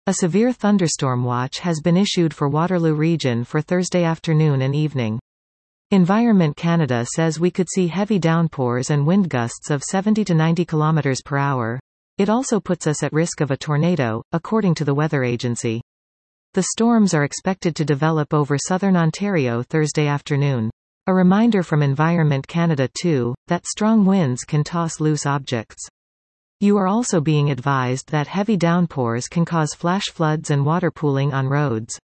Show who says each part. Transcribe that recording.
Speaker 1: A severe thunderstorm watch has been issued for Waterloo region for Thursday afternoon and evening. Environment Canada says we could see heavy downpours and wind gusts of 70 to 90 km per hour. It also puts us at risk of a tornado, according to the weather agency. The storms are expected to develop over southern Ontario Thursday afternoon. A reminder from Environment Canada too, that strong winds can toss loose objects. You are also being advised that heavy downpours can cause flash floods and water pooling on roads.